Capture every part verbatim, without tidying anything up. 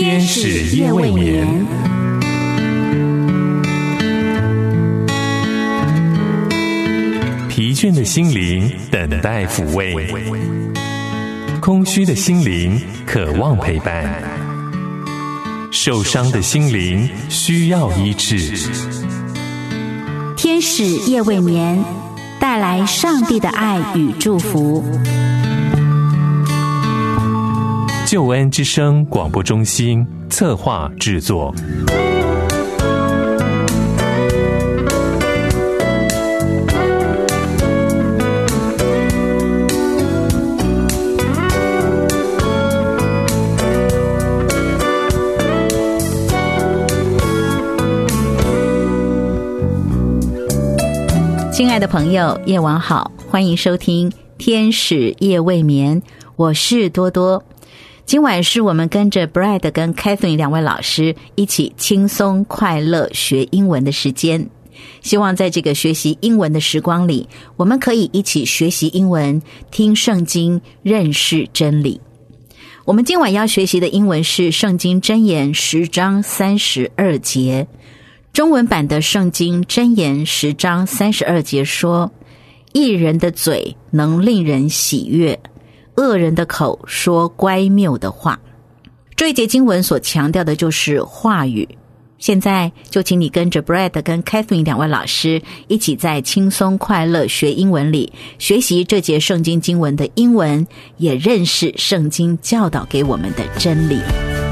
天使夜未眠。疲倦的心灵等待抚慰，空虚的心灵渴望陪伴，受伤的心灵需要医治。 天使夜未眠，带来上帝的爱与祝福。 救恩之声广播中心策划制作。 亲爱的朋友，夜晚好，欢迎收听天使夜未眠，我是多多。今晚是我们跟着 Brad 跟 Catherine 两位老师一起轻松快乐学英文的时间。希望在这个学习英文的时光里，我们可以一起学习英文，听圣经，认识真理。我们今晚要学习的英文是圣经箴言十章三十二节。中文版的圣经箴言十章三十二节说，义人的嘴能令人喜悦，恶人的口说乖谬的话。这一节经文所强调的就是话语。现在就请你跟着 Brad 跟 Catherine 两位老师一起在轻松快乐学英文里学习这节圣经经文的英文，也认识圣经教导给我们的真理。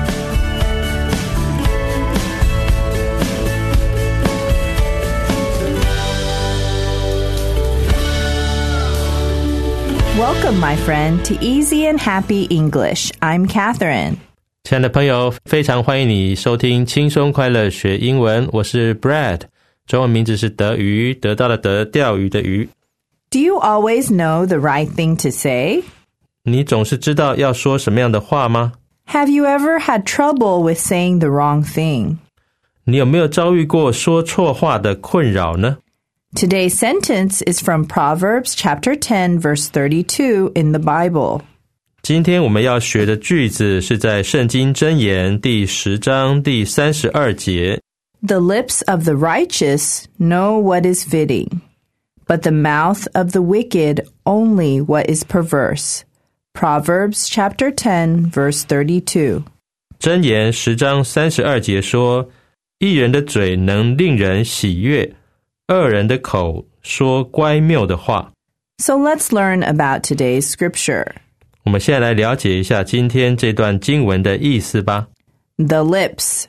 Welcome, my friend, to Easy and Happy English. I'm Catherine. 亲爱的朋友，非常欢迎你收听轻松快乐学英文，我是 Brad， 中文名字是德鱼，得到的得，钓鱼的鱼。 Do you always know the right thing to say? 你总是知道要说什么样的话吗？ Have you ever had trouble with saying the wrong thing? 你有没有遭遇过说错话的困扰呢？ Today's sentence is from Proverbs chapter ten, verse thirty-two in the Bible. 今天我们要学的句子是在圣经箴言第十章第三十二节。 The lips of the righteous know what is fitting, but the mouth of the wicked only what is perverse. Proverbs chapter ten, verse thirty-two. 箴言十章三十二节说，义人的嘴能令人喜悦，恶人的口说乖谬的话。 So let's learn about today's scripture. 我们现在来了解一下今天这段经文的意思吧。 The lips.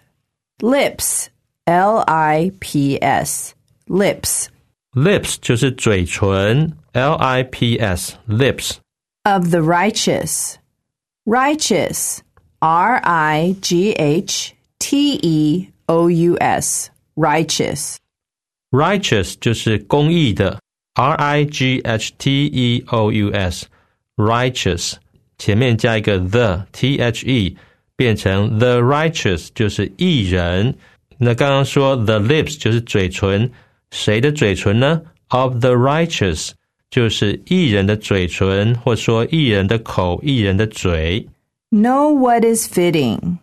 Lips. L I P S. Lips. Lips 就是嘴唇 L I P S. Lips. Of the righteous. Righteous. R I G H T E O U S. Righteous. Righteous 就是公义的 R I G H T E O U S Righteous 前面加一个 the T H E 变成 the righteous 就是义人。那刚刚说 the lips 就是嘴唇，谁的嘴唇呢？ Of the righteous 就是义人的嘴唇，或说义人的口，义人的嘴。 Know what is fitting.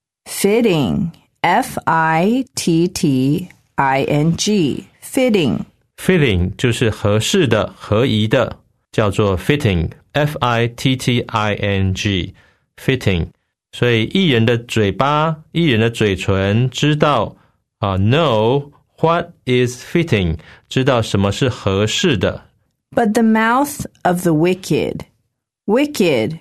Fitting. F I T T I N G. Fitting. Fitting 就是合适的，合宜的，叫做 fitting. F I T T I N G. Fitting. 所以义人的嘴巴，义人的嘴唇知道、uh, know what is fitting, 知道什么是合适的。 But the mouth of the wicked. Wicked.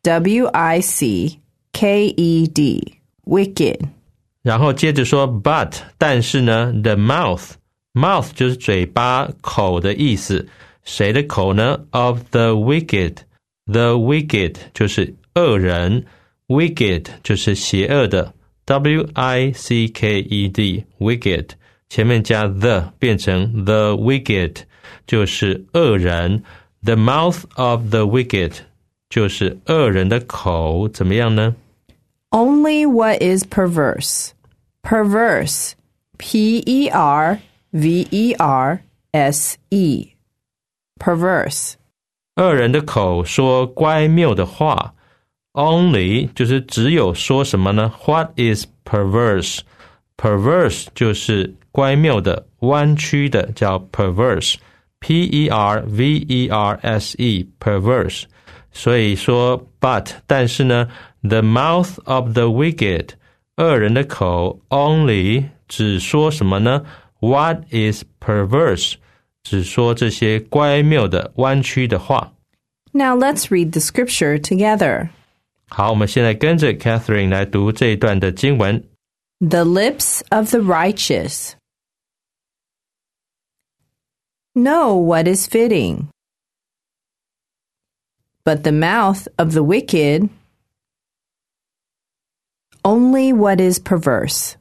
W I C K E D. Wicked. 然后接着说 but 但是呢 the mouth mouth 就是嘴巴口的意思，谁的口呢？ of the wicked the wicked 就是恶人， wicked 就是邪恶的， W I C K E D wicked 前面加 the 变成 the wicked 就是恶人， the mouth of the wicked 就是恶人的口，怎么样呢？ Only what is perverse. Perverse. P E R V E R S E. Perverse. 恶人的口说乖谬的话， only 就是只有说什么呢？ What is perverse? Perverse 就是乖谬的、弯曲的，叫 perverse。 P E R V E R S E perverse。 所以说 but 但是呢 the mouth of the wicked 恶人的口 only 只说什么呢？ What is perverse 只说这些乖谬的、弯曲的话。 Now let's read the scripture together. 好，我们现在跟着 Catherine 来读这一段的经文。 The lips of the righteous know what is fitting, but the mouth of the wicked only what is perverse.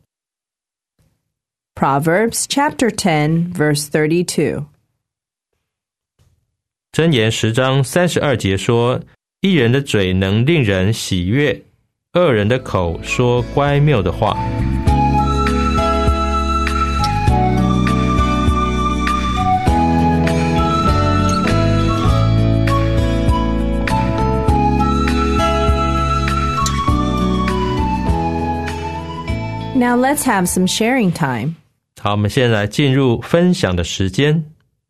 Proverbs chapter ten, verse thirty-two. 箴言十章三十二节说，义人的嘴能令人喜悦，恶人的口说乖谬的话。 Now let's have some sharing time. 好，我们现在来进入分享的时间。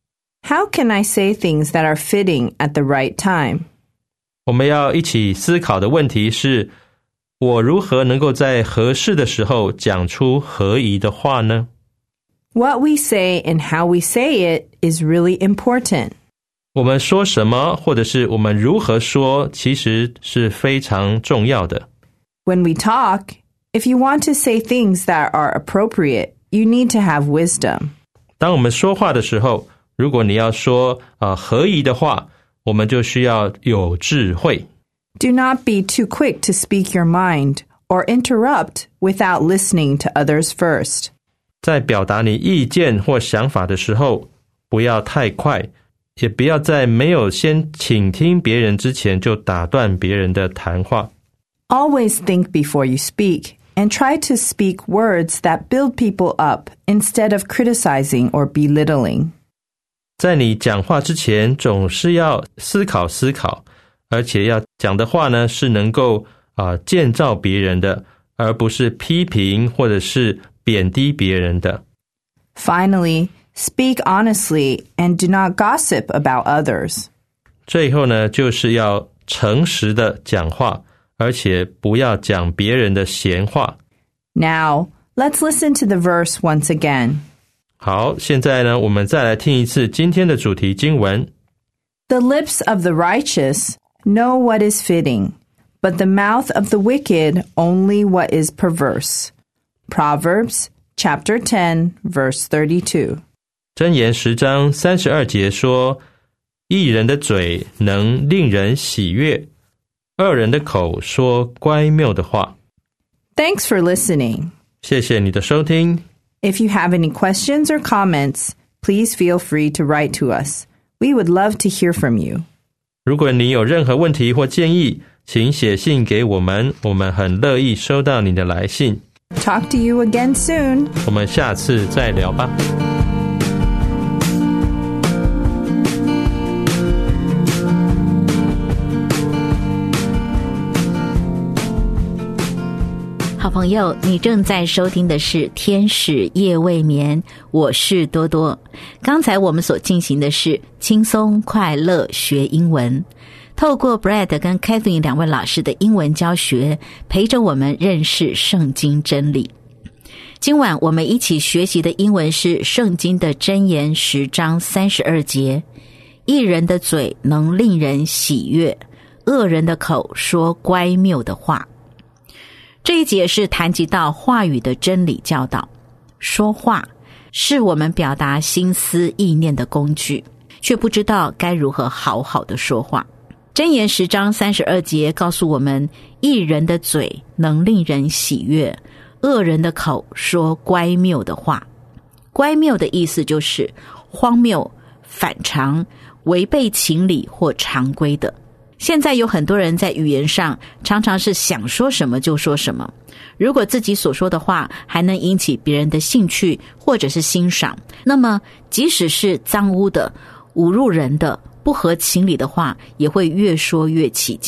How can I say things that are fitting at the right time? 我们要一起思考的问题是，我如何能够在合适的时候讲出合宜的话呢？ What we say and how we say it is really important. 我们说什么，或者是我们如何说，其实是非常重要的。 When we talk, if you want to say things that are appropriate, you need to have wisdom. 当我们说话的时候，如果你要说、呃、合宜的话，我们就需要有智慧。 Do not be too quick to speak your mind or interrupt without listening to others first. 在表达你意见或想法的时候，不要太快，也不要在没有先倾听别人之前就打断别人的谈话。 Always think before you speak and try to speak words that build people up instead of criticizing or belittling. 在你讲话之前，总是要思考思考，而且要讲的话呢，是能够、呃、建造别人的，而不是批评或者是贬低别人的。 Finally, speak honestly and do not gossip about others. 最后呢，就是要诚实的讲话，而且不要讲别人的闲话。 Now, let's listen to the verse once again. 好，现在呢，我们再来听一次今天的主题经文。 The lips of the righteous know what is fitting, but the mouth of the wicked only what is perverse. Proverbs chapter ten, verse thirty-two. 箴言十章三十二节说，义人的嘴能令人喜悦，恶人的口说乖谬的话。 Thanks for listening. 谢谢你的收听。 If you have any questions or comments, please feel free to write to us. We would love to hear from you. 如果你有任何问题或建议，请写信给我们，我们很乐意收到你的来信。 Talk to you again soon. 我们下次再聊吧。 好朋友，你正在收听的是天使夜未眠，我是多多。刚才我们所进行的是轻松快乐学英文，透过 Brad 跟 Catherine 两位老师的英文教学，陪着我们认识圣经真理。今晚我们一起学习的英文是圣经的箴言十章三十二节，义人的嘴能令人喜悦，恶人的口说乖谬的话。这一节是谈及到话语的真理教导。说话是我们表达心思意念的工具，却不知道该如何好好的说话。箴言十章三十二节告诉我们，义人的嘴能令人喜悦，恶人的口说乖谬的话。乖谬的意思就是荒谬、反常、违背情理或常规的。现在有很多人在语言上常常是想说什么就说什么，如果自己所说的话还能引起别人的兴趣或者是欣赏，那么即使是脏污的、侮辱人的、不合情理的话，也会越说越起劲。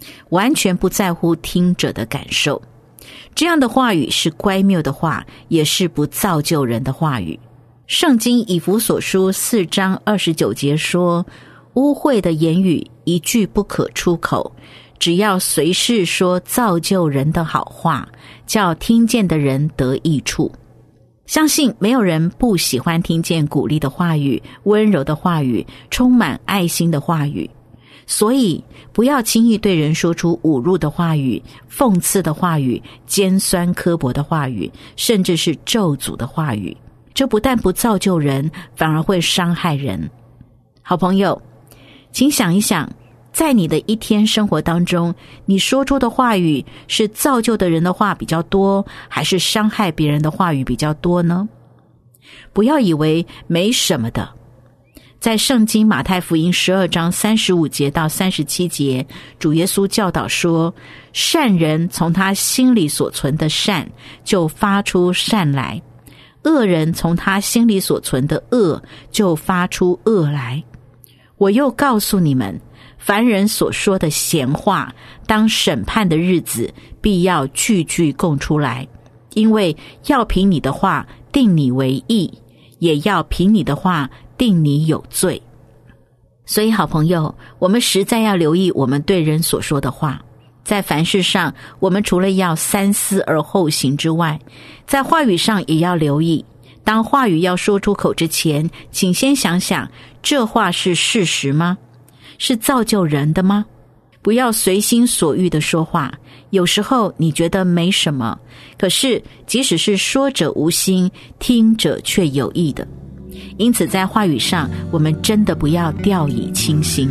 完全不在乎听者的感受。这样的话语是乖谬的话，也是不造就人的话语。圣经以弗所书四章二十九节说，污秽的言语一句不可出口，只要随时说造就人的好话，叫听见的人得益处。相信没有人不喜欢听见鼓励的话语、温柔的话语、充满爱心的话语。所以不要轻易对人说出侮辱的话语、讽刺的话语、尖酸刻薄的话语，甚至是咒诅的话语。这不但不造就人，反而会伤害人。好朋友，请想一想，在你的一天生活当中，你说出的话语是造就的人的话比较多，还是伤害别人的话语比较多呢？不要以为没什么的。在圣经马太福音十二章三十五节到三十七节，主耶稣教导说，善人从他心里所存的善就发出善来，恶人从他心里所存的恶就发出恶来。我又告诉你们，凡人所说的闲话，当审判的日子必要句句供出来，因为要凭你的话定你为义，也要凭你的话定你有罪。所以好朋友，我们实在要留意我们对人所说的话。在凡事上，我们除了要三思而后行之外，在话语上也要留意。当话语要说出口之前，请先想想，这话是事实吗？是造就人的吗？不要随心所欲地说话。有时候你觉得没什么，可是即使是说者无心，听者却有意的。因此在话语上，我们真的不要掉以轻心。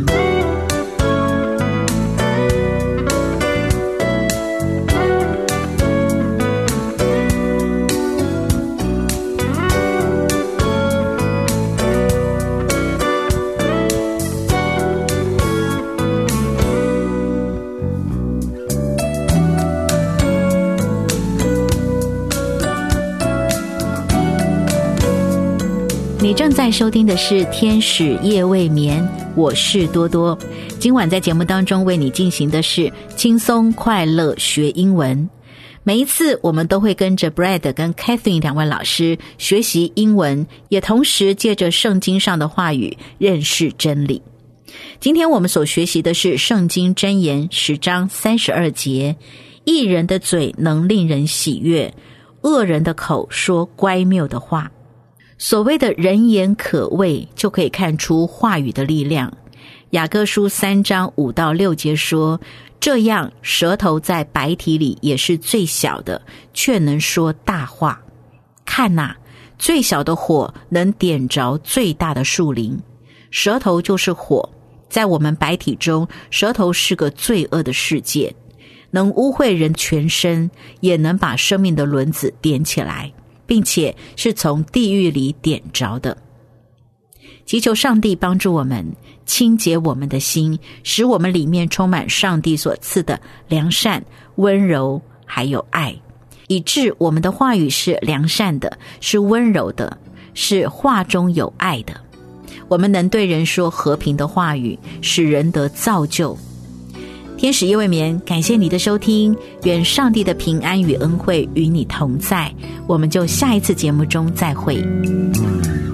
你正在收听的是天使夜未眠，我是多多。今晚在节目当中为你进行的是轻松快乐学英文。每一次我们都会跟着 Brad 跟 Catherine 两位老师学习英文，也同时借着圣经上的话语认识真理。今天我们所学习的是圣经箴言十章三十二节，义人的嘴能令人喜悦，恶人的口说乖谬的话。所谓的人言可畏，就可以看出话语的力量。雅各书三章五到六节说，这样舌头在百体里也是最小的，却能说大话。看哪，最小的火能点着最大的树林。舌头就是火，在我们百体中，舌头是个罪恶的世界，能污秽人全身，也能把生命的轮子点起来，并且是从地狱里点着的。祈求上帝帮助我们清洁我们的心，使我们里面充满上帝所赐的良善、温柔还有爱，以致我们的话语是良善的，是温柔的，是话中有爱的。我们能对人说和平的话语，使人得造就。天使夜未眠，感谢你的收听，愿上帝的平安与恩惠与你同在，我们就下一次节目中再会。